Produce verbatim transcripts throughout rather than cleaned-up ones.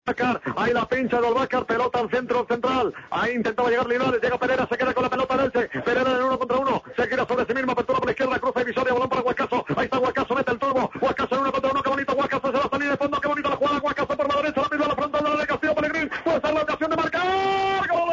Ahí la pincha de Olvácar, pelota al centro central. Ahí intentaba llegar Linares, llega Pereira, se queda con la pelota en Elche. Pereira en uno contra uno, se gira sobre sí mismo, apertura por la izquierda, cruza divisoria, balón para Guacaso. Ahí está Guacaso, mete el turbo. Guacaso en uno contra uno, qué bonito Guacaso, se va a salir de fondo, qué bonita la jugada. Guacaso por la derecha, la misma la frontal de la de Castillo Pellegrín. Puede ser la ocasión de marcar. ¡Gol!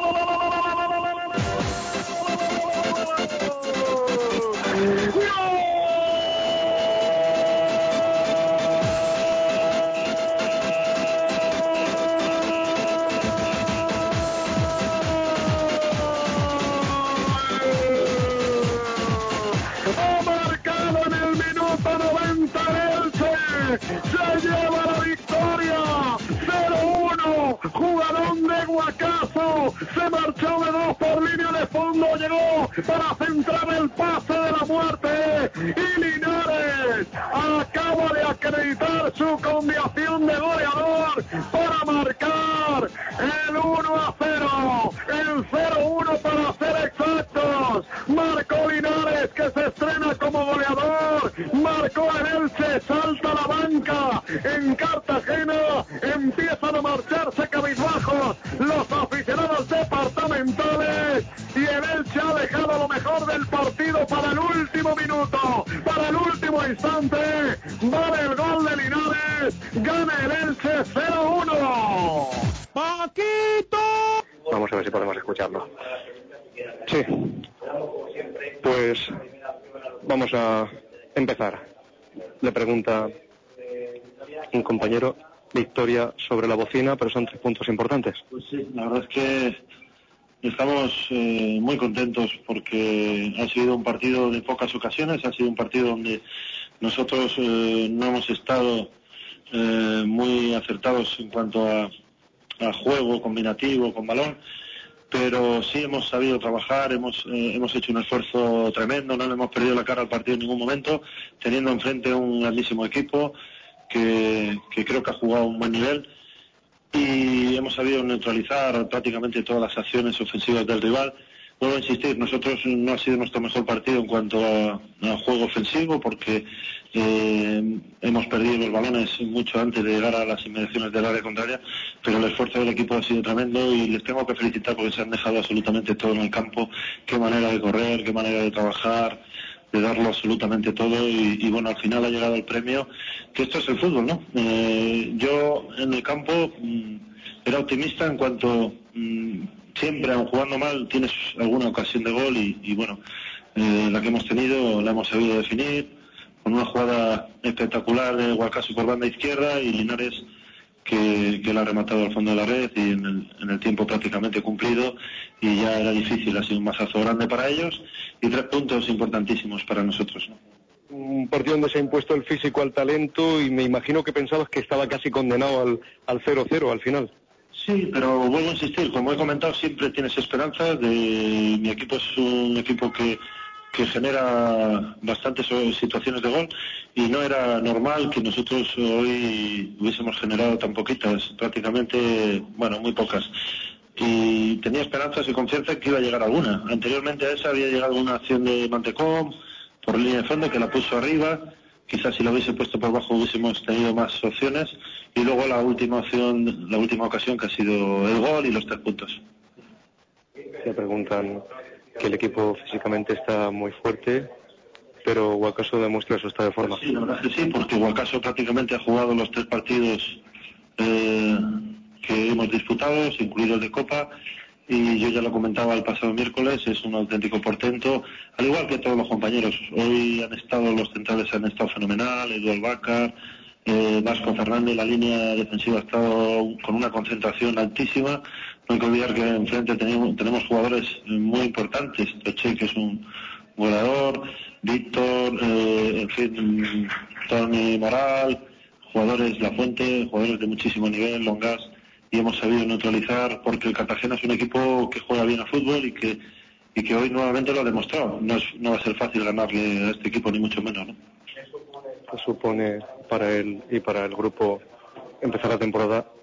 Se lleva la victoria, cero uno, jugadón de Guacaso, se marchó de dos por línea de fondo, llegó para centrar el pase de la muerte y Linares acaba de acreditar su combinación de goleador para marcar el uno a cero, el cero uno para ser exactos, marcó Linares que se estrena como goleador, marcó en Elche, salta la banca, en Cartagena empiezan a marcharse cabizbajos los aficionados departamentales y el Elche ha dejado lo mejor del partido para el último minuto, para el último instante, vale el gol de Linares, gana el Elche cero uno. ¡Paquito! Vamos a ver si podemos escucharlo. Sí, pues vamos a empezar. Le pregunta un compañero, victoria sobre la bocina, pero son tres puntos importantes. Pues sí, la verdad es que estamos eh, muy contentos porque ha sido un partido de pocas ocasiones, ha sido un partido donde nosotros eh, no hemos estado eh, muy acertados en cuanto a, a juego combinativo con balón, pero sí hemos sabido trabajar, hemos eh, hemos hecho un esfuerzo tremendo, no le hemos perdido la cara al partido en ningún momento, teniendo enfrente un grandísimo equipo que, que creo que ha jugado a un buen nivel y hemos sabido neutralizar prácticamente todas las acciones ofensivas del rival. Vuelvo a insistir, nosotros no ha sido nuestro mejor partido en cuanto a, a juego ofensivo porque eh, hemos perdido los balones mucho antes de llegar a las inmediaciones del área contraria, pero el esfuerzo del equipo ha sido tremendo y les tengo que felicitar porque se han dejado absolutamente todo en el campo, qué manera de correr, qué manera de trabajar, de darlo absolutamente todo y, y bueno, al final ha llegado el premio, que esto es el fútbol, ¿no? Eh, yo en el campo mmm, era optimista en cuanto mmm, siempre, aun jugando mal, tienes alguna ocasión de gol y, y bueno, eh, la que hemos tenido la hemos sabido definir con una jugada espectacular de Guacaso por banda izquierda y Linares que, que la ha rematado al fondo de la red y en el, en el tiempo prácticamente cumplido y ya era difícil, ha sido un mazazo grande para ellos y tres puntos importantísimos para nosotros, ¿no? Un partido donde se ha impuesto el físico al talento y me imagino que pensabas que estaba casi condenado al, al cero cero al final. Sí, pero vuelvo a insistir, como he comentado, siempre tienes esperanzas. De... Mi equipo es un equipo que, que genera bastantes situaciones de gol y no era normal que nosotros hoy hubiésemos generado tan poquitas, prácticamente, bueno, muy pocas. Y tenía esperanzas y confianza en que iba a llegar alguna. Anteriormente a esa había llegado una acción de Mantecón por línea de fondo que la puso arriba. Quizás si lo hubiese puesto por abajo hubiésemos tenido más opciones y luego la última opción, la última ocasión que ha sido el gol y los tres puntos. Se preguntan que el equipo físicamente está muy fuerte, pero Guacaso demuestra su estado de forma. Sí, la verdad es que sí, porque Guacaso prácticamente ha jugado los tres partidos eh, que hemos disputado, incluido el de Copa, y yo ya lo comentaba el pasado miércoles, es un auténtico portento, al igual que todos los compañeros. Hoy han estado, los centrales han estado fenomenal, Eduardo Bácar, eh, Vasco Fernández, la línea defensiva ha estado con una concentración altísima. No hay que olvidar que enfrente tenemos, tenemos jugadores muy importantes, Toche, que es un goleador, Víctor, eh, en fin, Tony Moral, jugadores La Fuente, jugadores de muchísimo nivel, Longas, y hemos sabido neutralizar porque el Cartagena es un equipo que juega bien a fútbol y que y que hoy nuevamente lo ha demostrado. No, es, no va a ser fácil ganarle a este equipo, ni mucho menos, ¿no? ¿Qué supone para él y para el grupo empezar la temporada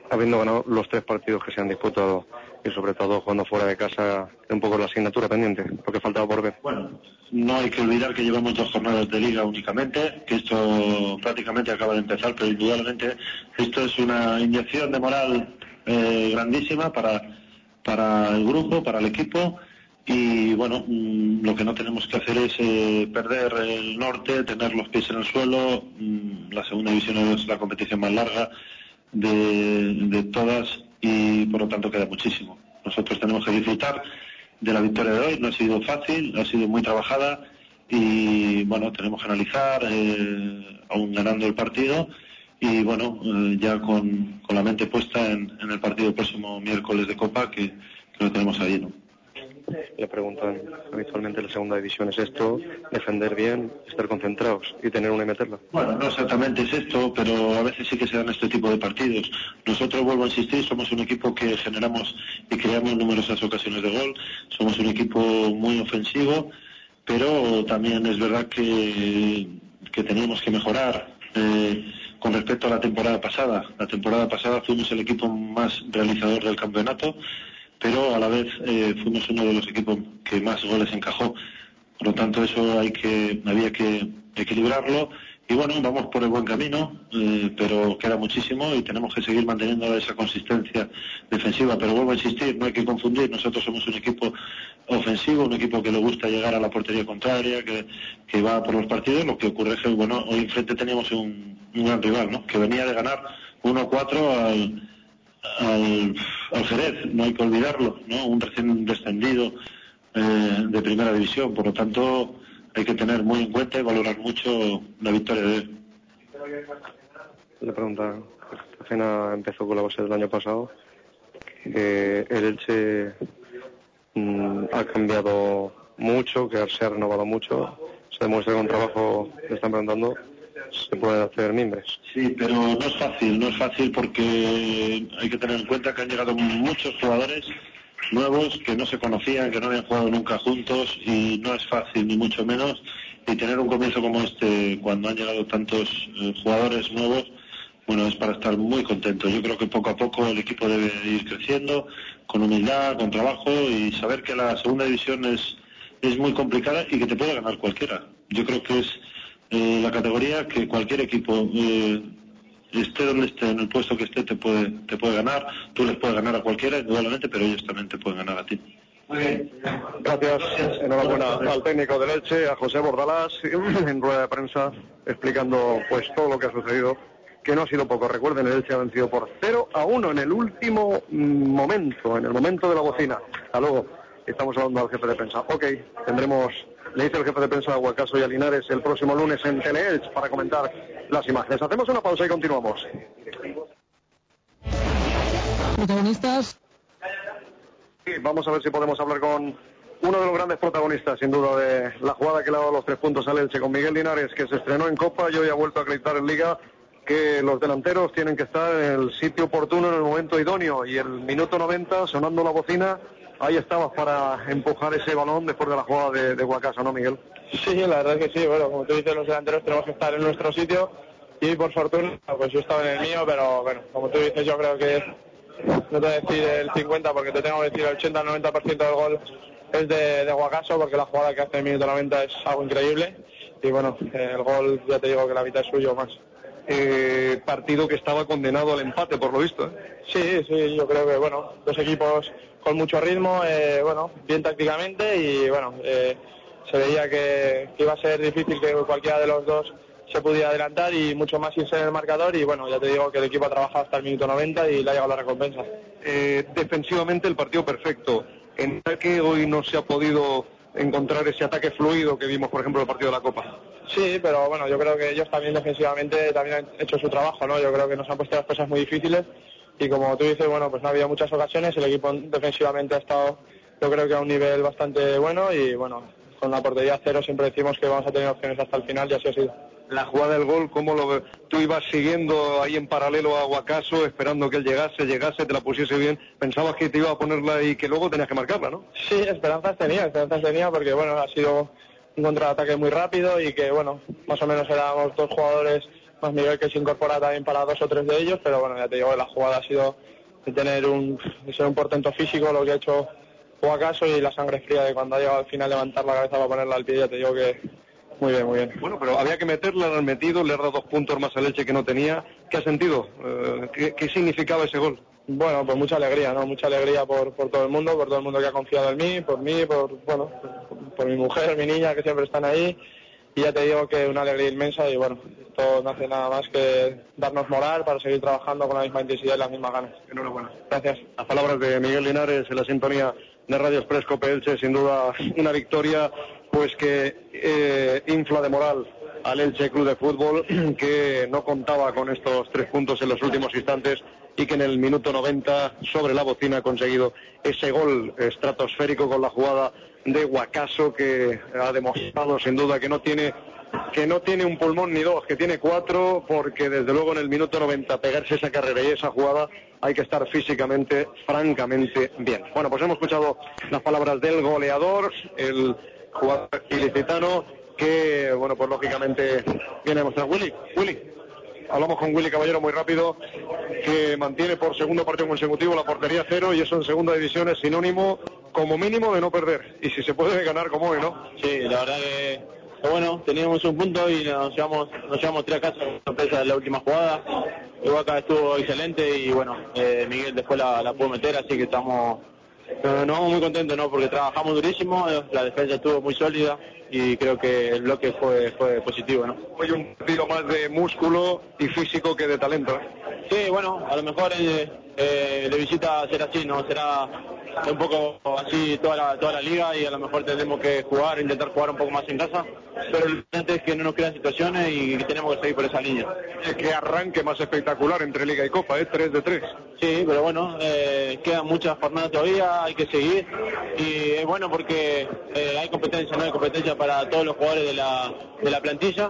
habiendo ganado los tres partidos que se han disputado y sobre todo jugando fuera de casa, un poco la asignatura pendiente, lo que faltaba por ver. Bueno, no hay que olvidar que llevamos dos jornadas de liga únicamente, que esto prácticamente acaba de empezar, pero indudablemente esto es una inyección de moral eh, grandísima para, para el grupo, para el equipo. Y bueno, mmm, lo que no tenemos que hacer es eh, perder el norte, tener los pies en el suelo. Mmm, la segunda división es la competición más larga de, de todas y por lo tanto queda muchísimo. Nosotros tenemos que disfrutar de la victoria de hoy. No ha sido fácil, ha sido muy trabajada y bueno, tenemos que analizar eh, aún ganando el partido y bueno, eh, ya con, con la mente puesta en, en el partido el próximo miércoles de Copa que, que lo tenemos ahí, ¿no? Le preguntan habitualmente en la segunda división, ¿es esto defender bien, estar concentrados y tener una y meterla? Bueno, no exactamente es esto, pero a veces sí que se dan este tipo de partidos. Nosotros, vuelvo a insistir, somos un equipo que generamos y creamos numerosas ocasiones de gol, somos un equipo muy ofensivo, pero también es verdad que, que teníamos que mejorar eh, con respecto a la temporada pasada. La temporada pasada fuimos el equipo más realizador del campeonato, pero a la vez eh, fuimos uno de los equipos que más goles encajó. Por lo tanto, eso hay que había que equilibrarlo. Y bueno, vamos por el buen camino, eh, pero queda muchísimo y tenemos que seguir manteniendo esa consistencia defensiva. Pero vuelvo a insistir, no hay que confundir. Nosotros somos un equipo ofensivo, un equipo que le gusta llegar a la portería contraria, que, que va por los partidos. Lo que ocurre es que, bueno, hoy enfrente teníamos un, un gran rival, ¿no? Que venía de ganar uno a cuatro al... Al, al Jerez, no hay que olvidarlo, ¿no? Un recién descendido eh, de primera división, por lo tanto hay que tener muy en cuenta y valorar mucho la victoria de él. Le pregunta, Cartagena empezó con la base del año pasado, que el Elche mmm, ha cambiado mucho, que se ha renovado mucho, se demuestra que con trabajo que están preguntando se pueden hacer mimbres. Sí, pero no es fácil, no es fácil porque hay que tener en cuenta que han llegado muchos jugadores nuevos que no se conocían, que no habían jugado nunca juntos y no es fácil ni mucho menos, y tener un comienzo como este cuando han llegado tantos eh, jugadores nuevos, bueno, es para estar muy contento. Yo creo que poco a poco el equipo debe ir creciendo con humildad, con trabajo y saber que la segunda división es, es muy complicada y que te puede ganar cualquiera. Yo creo que es Eh, la categoría que cualquier equipo eh, esté donde esté, en el puesto que esté, te puede te puede ganar. Tú les puedes ganar a cualquiera, indudablemente, pero ellos también te pueden ganar a ti. Muy bien. Gracias. Enhorabuena al técnico del Elche, a José Bordalás, en rueda de prensa, explicando pues todo lo que ha sucedido, que no ha sido poco. Recuerden, el Elche ha vencido por cero a uno en el último momento, en el momento de la bocina. Hasta luego. Estamos hablando al jefe de prensa. Ok, tendremos... Le dice el jefe de prensa a Guacaso y a Linares el próximo lunes en Teleelch para comentar las imágenes. Hacemos una pausa y continuamos. Protagonistas. Sí, vamos a ver si podemos hablar con uno de los grandes protagonistas, sin duda, de la jugada que le ha dado los tres puntos al Elche, con Miguel Linares, que se estrenó en Copa y hoy ha vuelto a acreditar en Liga que los delanteros tienen que estar en el sitio oportuno, en el momento idóneo, y el minuto noventa, sonando la bocina, ahí estabas para empujar ese balón después de la jugada de, de Guacaso, ¿no, Miguel? Sí, la verdad es que sí. Bueno, como tú dices, los delanteros tenemos que estar en nuestro sitio y por fortuna, pues yo estaba en el mío, pero bueno, como tú dices, yo creo que no te voy a decir el cincuenta porque te tengo que decir el ochenta noventa por ciento del gol es de, de Guacaso, porque la jugada que hace en el minuto noventa es algo increíble y bueno, el gol ya te digo que la mitad es suyo más. Eh, partido que estaba condenado al empate, por lo visto, ¿eh? Sí, sí, yo creo que, bueno, dos equipos con mucho ritmo, eh, bueno, bien tácticamente y, bueno, eh, se veía que, que iba a ser difícil que cualquiera de los dos se pudiera adelantar y mucho más sin ser en el marcador y, bueno, ya te digo que el equipo ha trabajado hasta el minuto noventa y le ha llegado la recompensa. Eh, defensivamente el partido perfecto. En ataque hoy no se ha podido encontrar ese ataque fluido que vimos, por ejemplo, en el partido de la Copa. Sí, pero bueno, yo creo que ellos también defensivamente también han hecho su trabajo, ¿no? Yo creo que nos han puesto las cosas muy difíciles y como tú dices, bueno, pues no ha habido muchas ocasiones, el equipo defensivamente ha estado, yo creo que a un nivel bastante bueno y bueno, con la portería cero siempre decimos que vamos a tener opciones hasta el final y así ha sido. La jugada del gol, ¿cómo lo tú ibas siguiendo ahí en paralelo a Guacaso, esperando que él llegase, llegase, te la pusiese bien? Pensabas que te iba a ponerla y que luego tenías que marcarla, ¿no? Sí, esperanzas tenía, esperanzas tenía porque bueno, ha sido un contraataque muy rápido y que bueno, más o menos éramos dos jugadores más Miguel, que se incorpora también para dos o tres de ellos, pero bueno, ya te digo, la jugada ha sido de tener un, de ser un portento físico, lo que ha hecho Guacaso, y la sangre fría de cuando ha llegado al final levantar la cabeza para ponerla al pie, ya te digo que muy bien, muy bien. Bueno, pero había que meterla, la han metido, le ha dado dos puntos más al Elche que no tenía. ¿Qué ha sentido? Eh, ¿qué, ¿Qué significaba ese gol? Bueno, pues mucha alegría, ¿no? Mucha alegría por, por todo el mundo, por todo el mundo que ha confiado en mí, por mí, por, bueno, por, por mi mujer, mi niña, que siempre están ahí. Y ya te digo que una alegría inmensa, y bueno, esto no hace nada más que darnos moral para seguir trabajando con la misma intensidad y las mismas ganas. Enhorabuena. Gracias. Las palabras de Miguel Linares en la sintonía de Radio Express Cope Elche, sin duda una victoria pues que eh, infla de moral al Elche Club de Fútbol, que no contaba con estos tres puntos en los últimos instantes y que en el minuto noventa sobre la bocina ha conseguido ese gol estratosférico con la jugada de Guacaso, que ha demostrado sin duda que no tiene que no tiene un pulmón ni dos, que tiene cuatro, porque desde luego en el minuto noventa pegarse esa carrera y esa jugada hay que estar físicamente francamente bien. Bueno, pues hemos escuchado las palabras del goleador, el jugador ilicitano, que bueno, pues lógicamente viene a mostrar. Willy, Willy, hablamos con Willy Caballero muy rápido, que mantiene por segundo partido consecutivo la portería cero, y eso en segunda división es sinónimo como mínimo de no perder, y si se puede ganar como hoy, ¿no? Sí, la verdad que, que bueno, teníamos un punto y nos llevamos, nos llevamos tres a casa, sorpresa de la última jugada. El Huaca estuvo excelente y bueno, eh, Miguel después la, la pudo meter, así que estamos eh, no, muy contentos, ¿no? Porque trabajamos durísimo, eh, la defensa estuvo muy sólida y creo que el bloque fue, fue positivo, ¿no? Hoy un tiro más de músculo y físico que de talento. Sí, bueno, a lo mejor eh, eh, de visita será así, ¿no? Será un poco así toda la, toda la liga, y a lo mejor tendremos que jugar, intentar jugar un poco más en casa, pero lo importante es que no nos crean situaciones y que tenemos que seguir por esa línea. Que arranque más espectacular entre Liga y Copa, ¿eh? tres de tres. Sí, pero bueno, eh, quedan muchas jornadas todavía, hay que seguir, y es bueno porque eh, hay competencia, ¿no? Hay competencia para todos los jugadores de la, de la plantilla,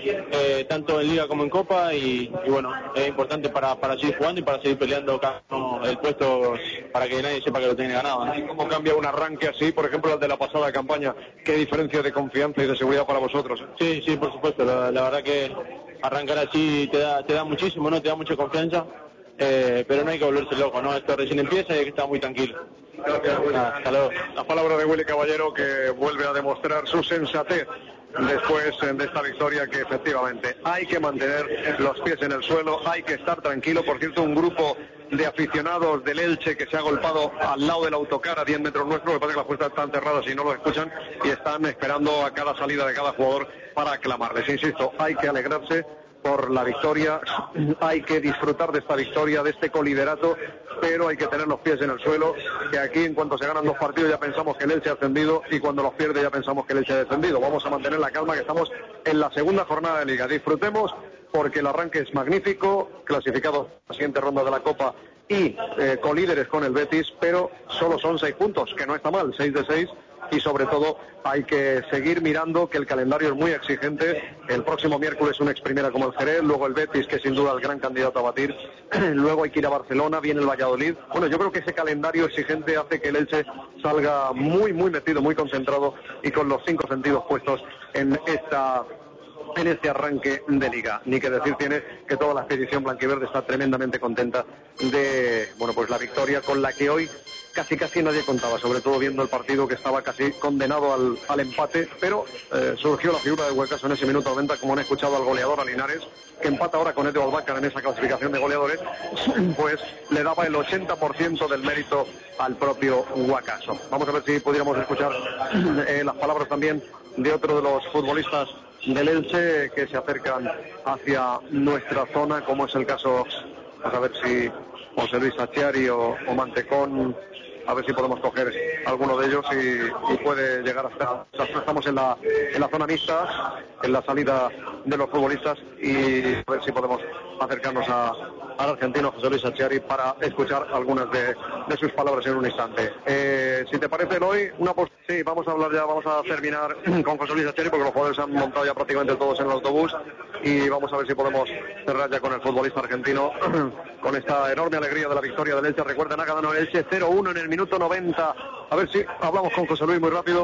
eh, tanto en Liga como en Copa, y, y bueno, es importante para, para seguir jugando y para seguir peleando cada uno el puesto, para que nadie sepa que lo tiene ganado, ¿no? ¿Cómo cambia un arranque así, por ejemplo, el de la pasada campaña? ¿Qué diferencia de confianza y de seguridad para vosotros? Sí, sí, por supuesto, la, la verdad que arrancar así te da, te da muchísimo, ¿no? Te da mucha confianza, eh, pero no hay que volverse loco, ¿no? Esto recién empieza y hay que estar muy tranquilo. Gracias, Willy. Ah, hasta luego. La palabra de Willy Caballero, que vuelve a demostrar su sensatez después de esta victoria, que efectivamente hay que mantener los pies en el suelo, hay que estar tranquilo. Por cierto, un grupo de aficionados del Elche que se ha golpado al lado del autocar a diez metros nuestro, me parece que las puertas están cerradas y no lo escuchan, y están esperando a cada salida de cada jugador para aclamarles. Insisto, hay que alegrarse por la victoria, hay que disfrutar de esta victoria, de este coliderato, pero hay que tener los pies en el suelo, que aquí en cuanto se ganan dos partidos ya pensamos que el Elche ha ascendido, y cuando los pierde ya pensamos que el Elche ha descendido. Vamos a mantener la calma, que estamos en la segunda jornada de Liga. Disfrutemos, porque el arranque es magnífico, clasificados a la siguiente ronda de la Copa y eh, colíderes con el Betis, pero solo son seis puntos, que no está mal, seis de seis, y sobre todo hay que seguir mirando que el calendario es muy exigente. El próximo miércoles un ex primera como el Jerez, luego el Betis, que es sin duda el gran candidato a batir, luego hay que ir a Barcelona, viene el Valladolid. Bueno, yo creo que ese calendario exigente hace que el Elche salga muy, muy metido, muy concentrado y con los cinco sentidos puestos en esta... en este arranque de Liga. Ni que decir tiene que toda la expedición blanquiverde está tremendamente contenta de, bueno, pues la victoria con la que hoy casi casi nadie contaba, sobre todo viendo el partido que estaba casi condenado al, al empate, pero eh, surgió la figura de Huecaso en ese minuto noventa, como han escuchado al goleador, a Linares, que empata ahora con Edo Albacar en esa clasificación de goleadores, pues le daba el ochenta por ciento del mérito al propio Huecaso. Vamos a ver si pudiéramos escuchar eh, las palabras también de otro de los futbolistas del Elche que se acercan hacia nuestra zona, como es el caso, vamos a ver si José Luis Achiari o, o Mantecón, a ver si podemos coger alguno de ellos y, y puede llegar hasta, hasta estamos en la en la zona mixta, en la salida de los futbolistas, y a ver si podemos acercarnos a, al argentino José Luis Achiari para escuchar algunas de, de sus palabras en un instante. Eh, si te parece, Eloy, una pos- sí, vamos a hablar ya, vamos a terminar con José Luis Achiari, porque los jugadores se han montado ya prácticamente todos en el autobús, y vamos a ver si podemos cerrar ya con el futbolista argentino con esta enorme alegría de la victoria del Elche. Recuerden, ha ganado el Elche cero uno en el minuto noventa. A ver si hablamos con José Luis muy rápido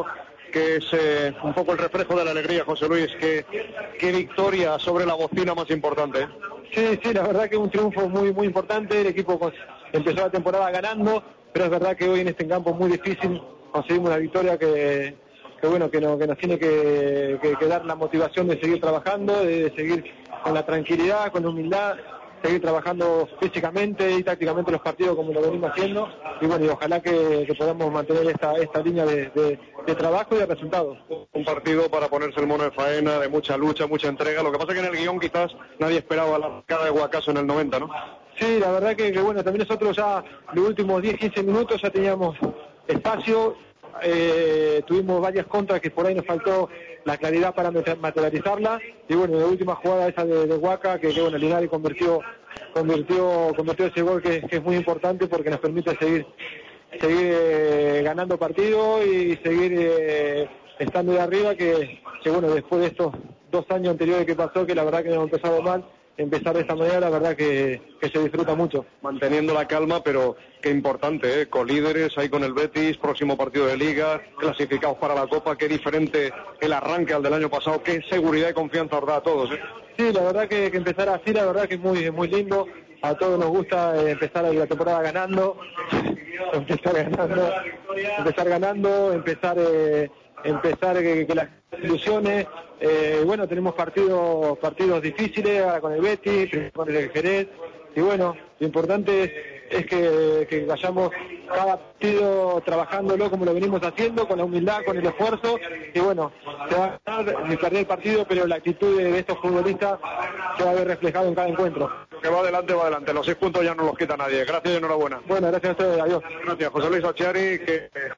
que es eh, un poco el reflejo de la alegría, José Luis. Qué, qué victoria sobre la bocina más importante. Sí, sí, la verdad que es un triunfo muy muy importante. El equipo empezó la temporada ganando, pero es verdad que hoy en este campo muy difícil conseguimos una victoria que, que bueno, que, no, que nos tiene que, que, que dar la motivación de seguir trabajando, de seguir con la tranquilidad, con la humildad, seguir trabajando físicamente y tácticamente los partidos como lo venimos haciendo, y bueno, y ojalá que, que podamos mantener esta esta línea de, de, de trabajo y de resultados. Un partido para ponerse el mono de faena, de mucha lucha, mucha entrega. Lo que pasa es que en el guión quizás nadie esperaba la cara de Guacaso en el noventa, ¿no? Sí, la verdad que, que bueno, también nosotros ya los últimos diez quince minutos ya teníamos espacio, eh, tuvimos varias contras que por ahí nos faltó la claridad para materializarla, y bueno, la última jugada esa de, de Huaca, que, que bueno, Linares convirtió convirtió convirtió ese gol que, que es muy importante porque nos permite seguir seguir eh, ganando partidos y seguir eh, estando de arriba, que, que bueno, después de estos dos años anteriores que pasó, que la verdad que hemos empezado mal, empezar de esta manera, la verdad que, que se disfruta mucho. Manteniendo la calma, pero qué importante, ¿eh? Colíderes ahí con el Betis, próximo partido de Liga, clasificados para la Copa, qué diferente el arranque al del año pasado, qué seguridad y confianza os da a todos, ¿eh? Sí, la verdad que, que empezar así, la verdad que es muy, muy lindo, a todos nos gusta eh, empezar la temporada ganando, empezar ganando, empezar ganando, empezar... Eh, empezar que, que las ilusiones, eh, bueno, tenemos partidos partidos difíciles ahora con el Betis, con el Jerez, y bueno, lo importante es, es que, que vayamos cada partido trabajándolo como lo venimos haciendo, con la humildad, con el esfuerzo, y bueno, se va a ganar ni perder el partido, pero la actitud de, de estos futbolistas se va a ver reflejado en cada encuentro. Que va adelante, va adelante, los seis puntos ya no los quita nadie. Gracias y enhorabuena. Bueno, gracias a ustedes, adiós. Gracias, José Luis Occhiari, que